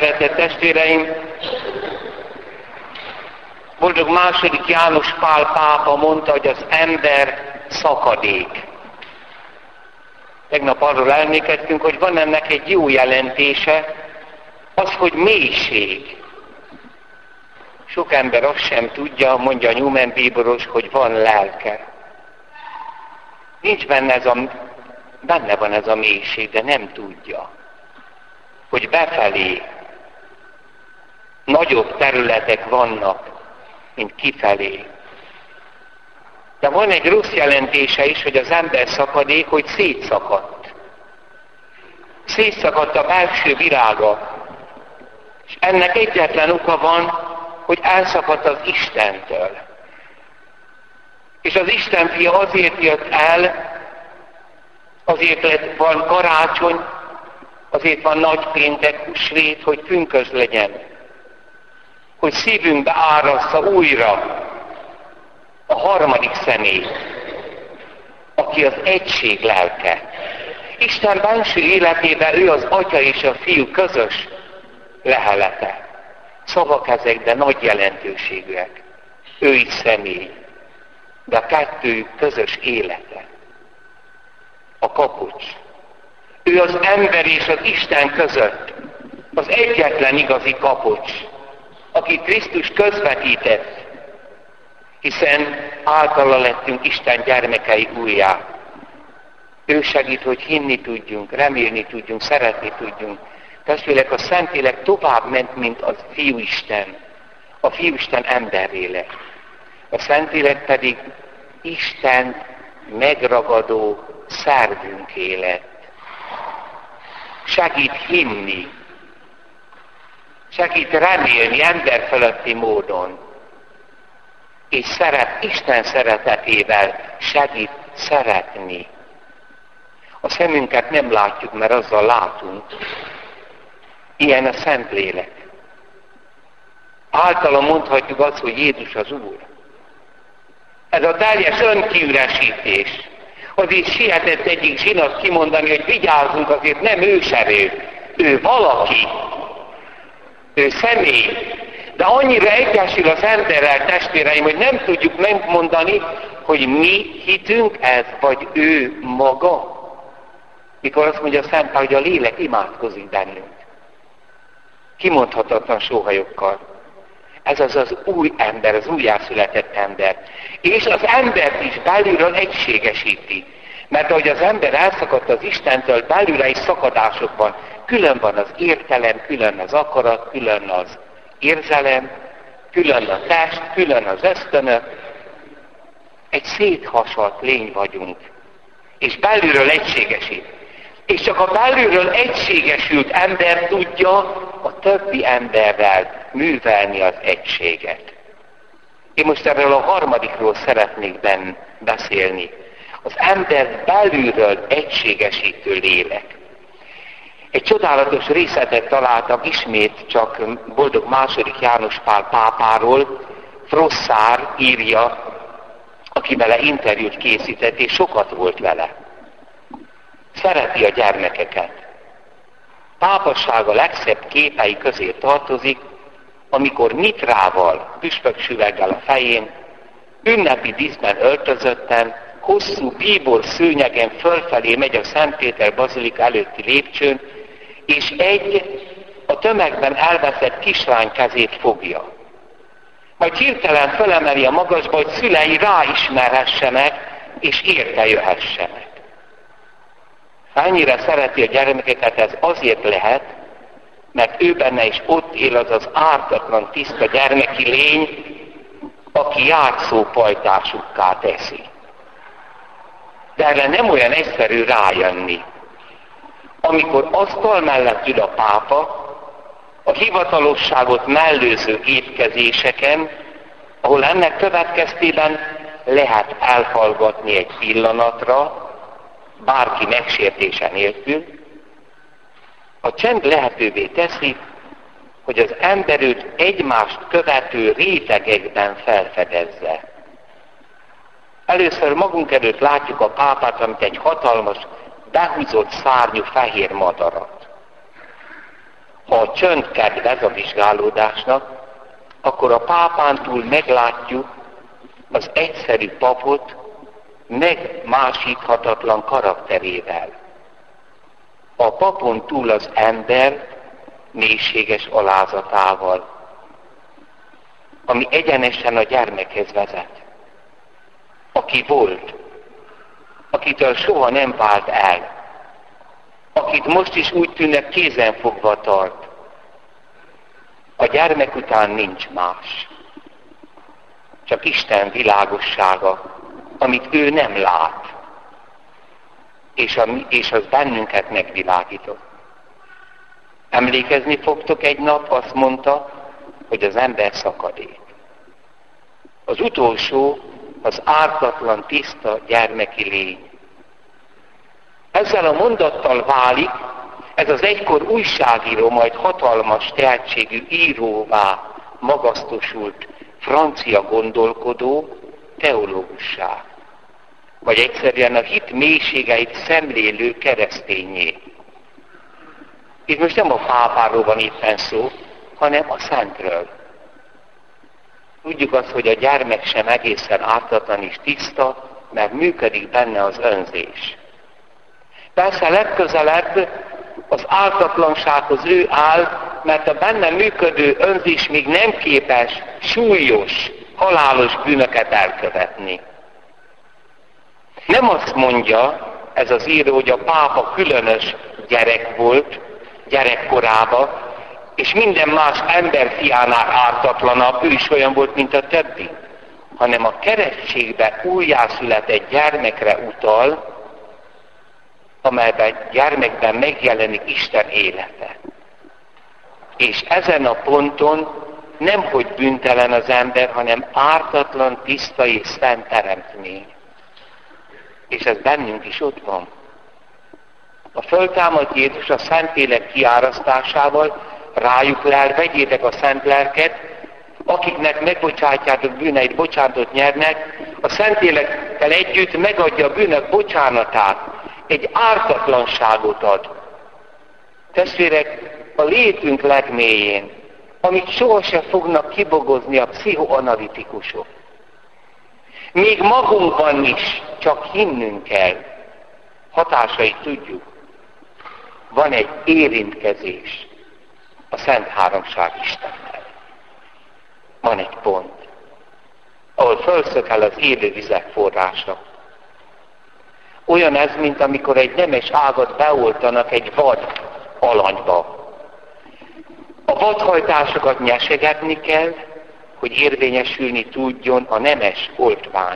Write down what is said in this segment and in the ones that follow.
Szeretett testvéreim, boldog második János Pál pápa mondta, hogy az ember szakadék. Tegnap arról emlékeztünk, hogy van ennek egy jó jelentése, az, hogy mélység. Sok ember azt sem tudja, mondja Newman bíboros, hogy van lelke. Nincs benne van ez a mélység, de nem tudja, hogy befelé nagyobb területek vannak, mint kifelé. De van egy rossz jelentése is, hogy az ember szakadék, hogy szétszakadt. Szétszakadt a belső virága. És ennek egyetlen oka van, hogy elszakadt az Istentől. És az Isten fia azért jött el, azért van karácsony, azért van nagypéntek, húsvét, hogy pünkösd legyen. Hogy szívünkbe árassza újra a harmadik személy, aki az egység lelke. Isten benső életében ő az Atya és a Fiú közös lehelete. Szavak ezek, de nagy jelentőségűek. Ő is személy, de a kettőjük közös élete. A kapocs. Ő az ember és az Isten között az egyetlen igazi kapocs, aki Krisztus közvetített, hiszen általa lettünk Isten gyermekei újjá. Ő segít, hogy hinni tudjunk, remélni tudjunk, szeretni tudjunk. Testvérek, a Szentlélek tovább ment, mint a Fiúisten. A Fiúisten emberré lett. A Szentlélek pedig Isten megragadó szervünké lett. Segít hinni, segít remélni emberfeletti módon, és Isten szeretetével segít szeretni. A szemünket nem látjuk, mert azzal látunk. Ilyen a Szentlélek. Általa mondhatjuk azt, hogy Jézus az Úr. Ez a teljes önkiüresítés. Azért sietett egyik zsinat kimondani, hogy vigyázzunk, azért nem őserő. Ő valaki. Ő személy. De annyira egyesül az emberrel, testvéreim, hogy nem tudjuk megmondani, hogy mi hitünk ez, vagy ő maga. Mikor azt mondja a Szent Pál, hogy a lélek imádkozik bennünk. Kimondhatatlan sóhajokkal. Ez az új ember, az újjászületett ember. És az embert is belülről egységesíti. Mert ahogy az ember elszakadt az Istentől, belülre is szakadásokban. Külön van az értelem, külön az akarat, külön az érzelem, külön a test, külön az ösztönök. Egy széthasadt lény vagyunk. És belülről egységesít. És csak a belülről egységesült ember tudja a többi emberrel művelni az egységet. Én most erről a harmadikról szeretnék beszélni. Az ember belülről egységesítő lélek. Egy csodálatos részletet találtam ismét csak boldog második János Pál pápáról. Frosszár írja, aki vele interjút készített, és sokat volt vele. Szereti a gyermekeket. Pápassága legszebb képei közé tartozik, amikor mitrával, püspöksüveggel a fején, ünnepi díszben öltözötten, hosszú bíbor szőnyegen fölfelé megy a Szent Péter bazilika előtti lépcsőn, és egy a tömegben elveszett kislány kezét fogja. Majd hirtelen felemeli a magasba, hogy szülei ráismerhessenek, és érte jöhessenek. Annyira szereti a gyermekeket, ez azért lehet, mert ő benne is ott él az ártatlan, tiszta gyermeki lény, aki játszó pajtásukká teszi. De erre nem olyan egyszerű rájönni. Amikor asztal mellett ül a pápa, a hivatalosságot mellőző étkezéseken, ahol ennek következtében lehet elhallgatni egy pillanatra, bárki megsértése nélkül, a csend lehetővé teszi, hogy az ember őt egymást követő rétegekben felfedezze. Először magunk előtt látjuk a pápát, amit egy hatalmas, behúzott szárnyú fehér madarat. Ha a csönd kedvez a vizsgálódásnak, akkor a pápán túl meglátjuk az egyszerű papot megmásíthatatlan karakterével. A papon túl az ember mélységes alázatával, ami egyenesen a gyermekhez vezet. Aki volt, akitől soha nem vált el, akit most is úgy tűnnek kézenfogva tart. A gyermek után nincs más. Csak Isten világossága, amit ő nem lát, és az bennünket megvilágított. Emlékezni fogtok, egy nap azt mondta, hogy az ember szakadék. Az utolsó az ártatlan, tiszta gyermeki lény. Ezzel a mondattal válik ez az egykor újságíró, majd hatalmas tehetségű íróvá magasztosult francia gondolkodó teológussá, vagy egyszerűen a hit mélységeit szemlélő keresztényé. Itt most nem a pápáról van éppen szó, hanem a Szentről. Tudjuk azt, hogy a gyermek sem egészen ártatlan és tiszta, mert működik benne az önzés. Persze legközelebb az ártatlansághoz ő áll, mert a benne működő önzés még nem képes súlyos, halálos bűnöket elkövetni. Nem azt mondja ez az író, hogy a pápa különös gyerek volt, gyerekkorában, és minden más emberfiánál ártatlanabb, ő is olyan volt, mint a többi, hanem a keresztségbe újjászületett gyermekre utal, amelyben gyermekben megjelenik Isten élete. És ezen a ponton nemhogy bűntelen az ember, hanem ártatlan, tiszta és szent teremtmény. És ez bennünk is ott van. A föltámadt Jézus a Szentlélek kiárasztásával rájuk lel, vegyétek a Szent Lelket, akiknek megbocsátjátok bűneit, bocsánatot nyernek, a Szentlélekkel együtt megadja a bűnök bocsánatát, egy ártatlanságot ad. Testvérek, a létünk legmélyén, amit sohasem fognak kibogozni a pszichoanalitikusok. Még magunkban is csak hinnünk kell, hatásait tudjuk. Van egy érintkezés a Szent Háromság Istennel. Van egy pont, ahol fölszökel az élő vizek forrása. Olyan ez, mint amikor egy nemes ágat beoltanak egy vad alanyba. A vadhajtásokat nyesegetni kell, hogy érvényesülni tudjon a nemes oltvány.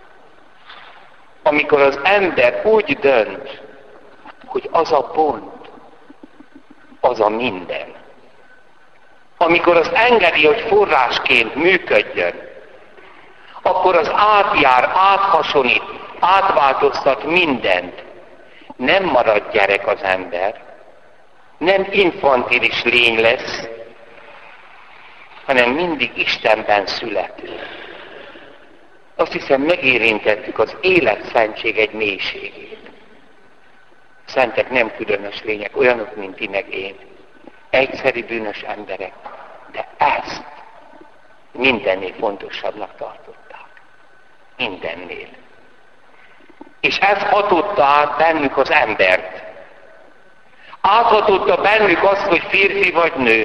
Amikor az ember úgy dönt, hogy az a pont, az a minden. Amikor az engedi, hogy forrásként működjön, akkor az átjár, áthasonít, átváltoztat mindent. Nem marad gyerek az ember, nem infantilis lény lesz, hanem mindig Istenben születő. Azt hiszem, megérintettük az életszentség egy mélységét. Szentek nem különös lények, olyanok, mint ti meg én. Egyszerű bűnös emberek, de ezt mindennél fontosabbnak tartották. Mindennél. És ez hatotta át bennük az embert. Áthatotta bennük azt, hogy férfi vagy nő.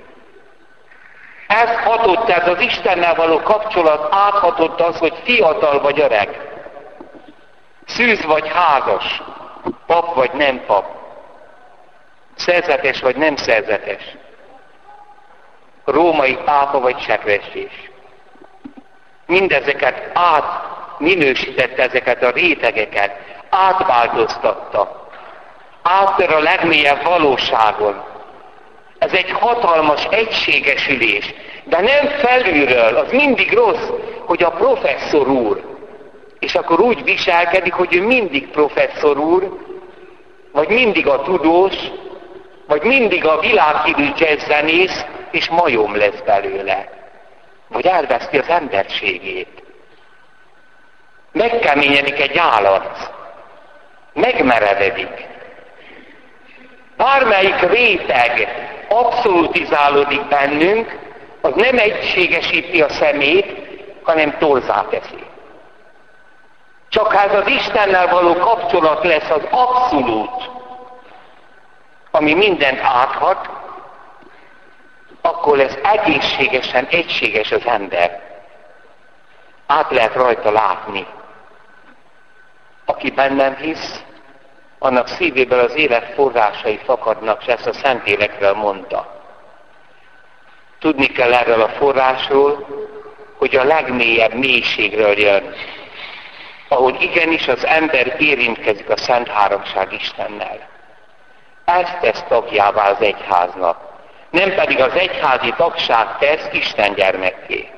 Ez hatott, ez az Istennel való kapcsolat áthatott az, hogy fiatal vagy öreg. Szűz vagy házas. Pap vagy nem pap. Szerzetes vagy nem szerzetes. Római pápa vagy seprestés. Mindezeket átminősítette, ezeket a rétegeket. Átváltoztatta. Áttör a legmélyebb valóságon. Ez egy hatalmas egységesülés. De nem felülről, az mindig rossz, hogy a professzor úr. És akkor úgy viselkedik, hogy ő mindig professzor úr, vagy mindig a tudós, vagy mindig a világhírű jazzzenész, és majom lesz belőle. Vagy elveszti az emberségét. Megkeményedik egy állat. Megmerevedik. Bármelyik réteg abszolutizálódik bennünk, az nem egységesíti a szemét, hanem torzá teszi. Csak ha ez az Istennel való kapcsolat lesz az abszolút, ami mindent áthat, akkor lesz egészségesen egységes az ember. Át lehet rajta látni. Aki bennem hisz, annak szívéből az élet forrásai fakadnak, és ezt a Szentlélekről mondta. Tudni kell erről a forrásról, hogy a legmélyebb mélységről jön, ahol igenis az ember érintkezik a Szent Háromság Istennel. Ezt tesz tagjává az egyháznak, nem pedig az egyházi tagság tesz Isten gyermekké.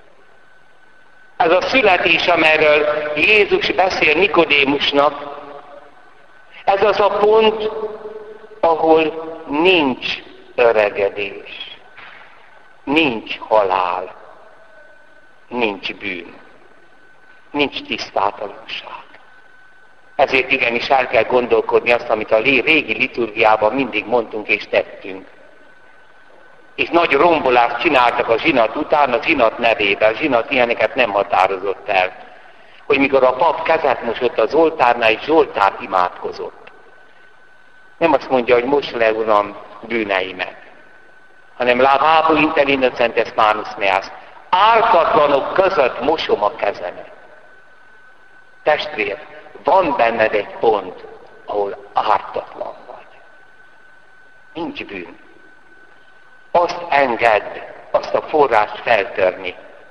Ez a születés, amelyről Jézus beszél Nikodémusnak, ez az a pont, ahol nincs öregedés, nincs halál, nincs bűn, nincs tisztátalanság. Ezért igenis el kell gondolkodni azt, amit a régi liturgiában mindig mondtunk és tettünk. És nagy rombolást csináltak a zsinat után, a zsinat nevében. A zsinat ilyeneket nem határozott el. Hogy mikor a pap kezet mosott az oltárnál, és Zsoltárt imádkozott. Nem azt mondja, hogy most le, Uram, bűneimet, hanem lavabo inter innocentes manus meas. Ártatlanok között mosom a kezemet. Testvér, van benned egy pont, ahol ártatlan vagy. Nincs bűn. Azt engedd, azt a forrást feltörni.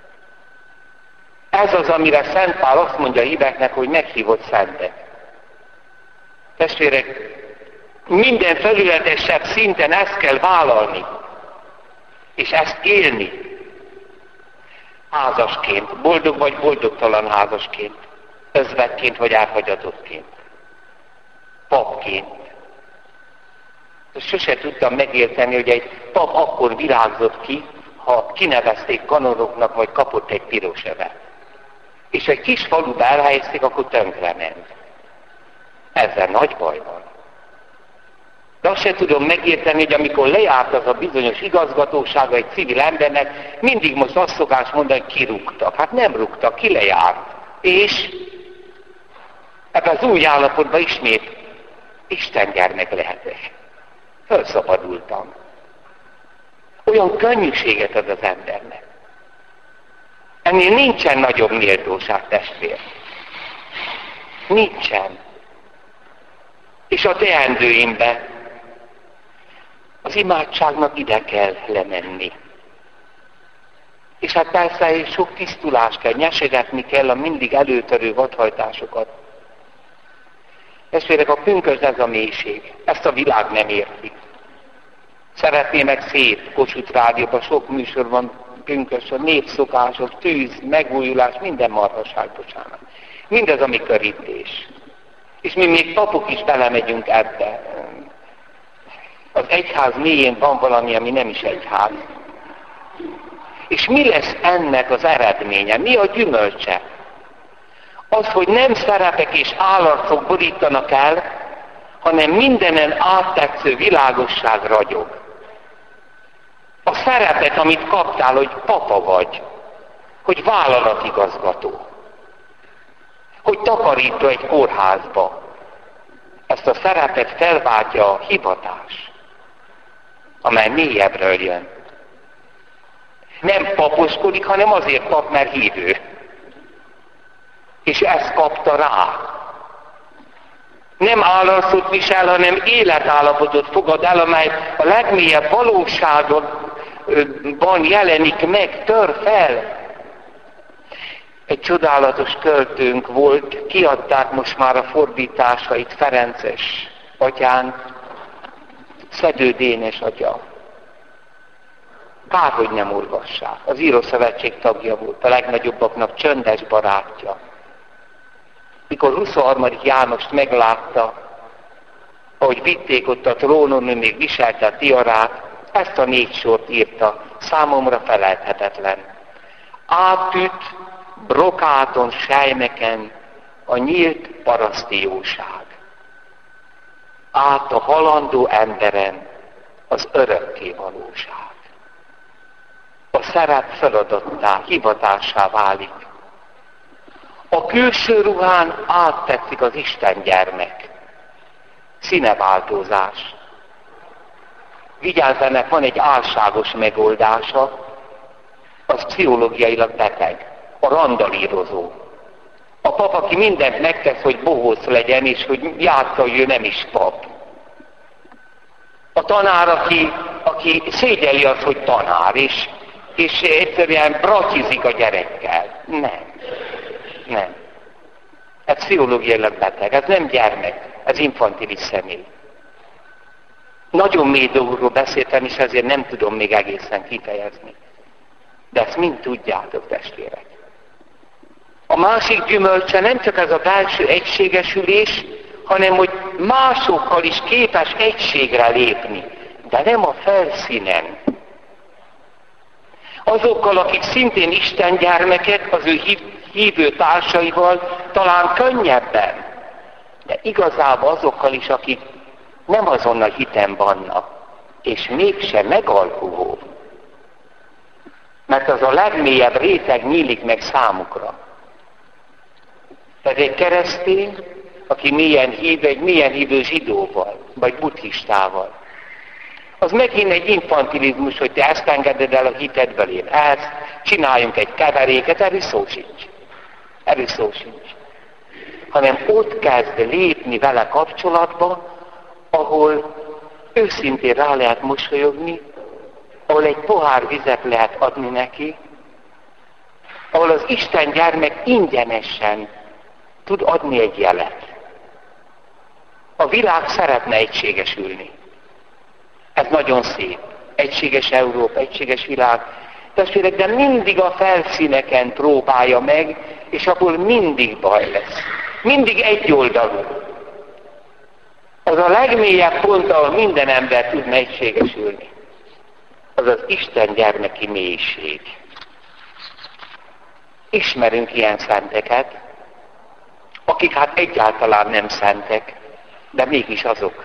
Ez az, amire Szent Pál azt mondja a híveknek, hogy meghívott szentek. Testvérek, minden felületesebb szinten ezt kell vállalni, és ezt élni. Házasként, boldog vagy boldogtalan házasként, özvegyként vagy elhagyatottként, papként. Sose tudtam megérteni, hogy egy pap akkor virágzott ki, ha kinevezték kanonoknak, vagy kapott egy piros övet. És egy kis faluba elhelyezték, akkor tönkrement. Ezzel nagy baj van. De azt se tudom megérteni, hogy amikor lejárt az a bizonyos igazgatósága egy civil embernek, mindig most azt szokás mondani, hogy kirúgtak. Hát nem rúgtak, ki lejárt. És ebben az új állapotban ismét Isten gyermek lehetek. Fölszabadultam. Olyan könnyűséget ad az embernek. Ennél nincsen nagyobb méltóság, testvér. Nincsen. És a teendőimbe az imádságnak ide kell lemenni. És hát persze sok tisztulás kell, nyesegetni kell a mindig előtörő vadhajtásokat. Testvérek, a pünkösd ez a mélység. Ezt a világ nem érti. Szeretnének szép Kossuth Rádióban, sok műsor van pünkösd, a népszokások, tűz, megújulás, minden marhaság, bocsánat. Mindez a mi körítés. És mi még papok is belemegyünk ebbe. Az egyház mélyén van valami, ami nem is egyház. És mi lesz ennek az eredménye? Mi a gyümölcse? Az, hogy nem szerepek és állarcok borítanak el, hanem mindenen áttetsző világosság ragyog. A szerepet, amit kaptál, hogy papa vagy, hogy vállalatigazgató, hogy takarító egy kórházba, ezt a szerepet felváltja a hivatás, amely mélyebbről jön. Nem paposkodik, hanem azért kap, mert hívő. És ezt kapta rá. Nem állarcot visel, hanem életállapotot fogad el, amely a legmélyebb valóságban jelenik meg, tör fel. Egy csodálatos költőnk volt, kiadták most már a fordításait, Ferences atyánk, Szedő Dénes atya. Kárhogy nem urgassák. Az Írószövetség tagja volt, a legnagyobbaknak csöndes barátja. Mikor 23. Jánost meglátta, ahogy vitték ott a trónon, ő még viselte a tiarát, ezt a 4 sort írta, számomra felelthetetlen. Átüt brokáton, sejmeken a nyílt paraszti jóság. Át a halandó emberen az örökké valóság. A szerep feladattá, hivatássá válik. A külső ruhán áttetszik az Isten gyermek. Színeváltozás. Vigyázz, ennek van egy álságos megoldása, az pszichológiailag beteg, a randalírozó. A pap, aki mindent megtesz, hogy bohóc legyen, és hogy játsza, hogy ő nem is pap. A tanár, aki szégyeli azt, hogy tanár, és egyszerűen bratizik a gyerekkel. Nem. Ez pszichológiailag beteg, ez nem gyermek, ez infantilis személy. Nagyon mély dolgokról beszéltem, és ezért nem tudom még egészen kifejezni. De ezt mind tudjátok, testvérek. A másik gyümölcse nem csak ez a belső egységesülés, hanem hogy másokkal is képes egységre lépni, de nem a felszínen. Azokkal, akik szintén Isten gyermekek, az ő hívő társaival talán könnyebben, de igazából azokkal is, akik nem azon a hiten vannak, és mégsem megalkuló. Mert az a legmélyebb réteg nyílik meg számukra. Tehát egy keresztény, aki mélyen hív, egy mélyen hívő zsidóval, vagy buddhistával, az megint egy infantilizmus, hogy te ezt engeded el a hitedből, én ezt, csináljunk egy keveréket, erről szó sincs. Hanem ott kezd lépni vele kapcsolatba, ahol őszintén rá lehet mosolyogni, ahol egy pohár vizet lehet adni neki, ahol az Isten gyermek ingyenesen tud adni egy jelet. A világ szeretne egységesülni. Ez nagyon szép. Egységes Európa, egységes világ. Testvérek, de mindig a felszíneken próbálja meg, és abból mindig baj lesz. Mindig egyoldalú. Az a legmélyebb pont, ahol minden ember tudna egységesülni. Az az Isten gyermeki mélység. Ismerünk ilyen szenteket, akik hát egyáltalán nem szentek, de mégis azok.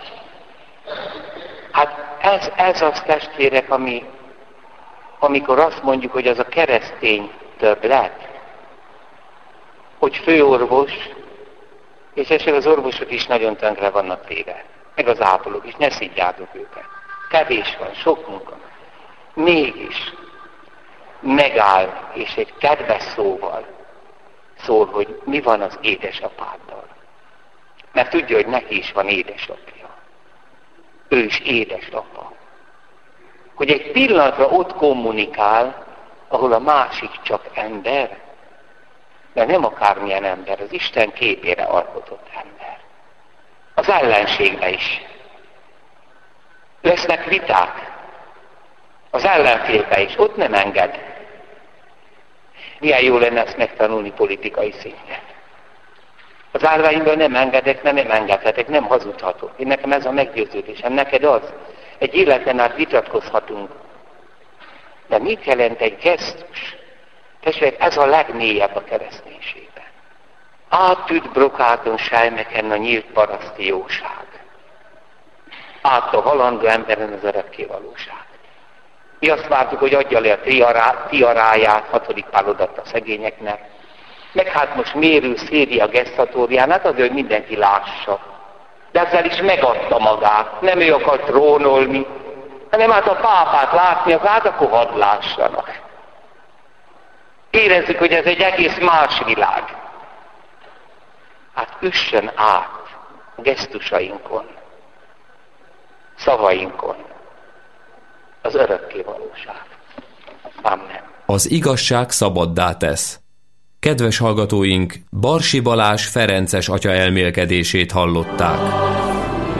Hát ez az, testvérek, amikor azt mondjuk, hogy az a keresztény többlet, hogy főorvos, és esetleg az orvosok is nagyon tönkre vannak téve, meg az ápolók is, ne szidjátok őket. Kevés van, sok munka. Mégis megáll, és egy kedves szóval szól, hogy mi van az édesapáddal. Mert tudja, hogy neki is van édesapja. Ő is édesapa. Hogy egy pillanatra ott kommunikál, ahol a másik csak ember, de nem akármilyen ember, az Isten képére alkotott ember. Az ellenségbe is. Lesznek viták. Az ellenfélbe is. Ott nem enged. Milyen jó lenne ezt megtanulni politikai szinten. Az állványban nem engedek, mert nem engedhetek, nem hazudhatok. Én nekem ez a meggyőződésem, neked az. Egy életen át vitatkozhatunk. De mit jelent egy gesztus? Testvérek, ez a legmélyebb a kereszténységben. Átüt brokáton sejmeken a nyílt paraszti jóság. Át a halandó emberen az örökké valóság. Mi azt vártuk, hogy adja le a tiaráját, 6. Pál odatta a szegényeknek. Meg hát most mérő széri a gesztatóriánát, azért, hogy mindenki lássa. De ezzel is megadta magát. Nem ő akar trónolni, hanem hát a pápát látni, akkor hadd lássanak. Érezzük, hogy ez egy egész más világ. Hát üssön át a gesztusainkon, szavainkon az örökké valóság. Amen. Az igazság szabaddá tesz. Kedves hallgatóink, Barsi Balázs ferences atya elmélkedését hallották.